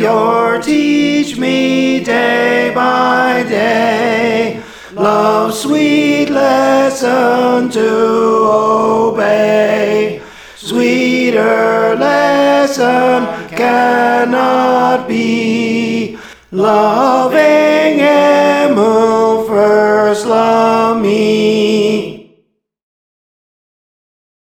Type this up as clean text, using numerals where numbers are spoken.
Savior, teach me day by day, love's sweet lesson to obey. Sweeter lesson cannot be, loving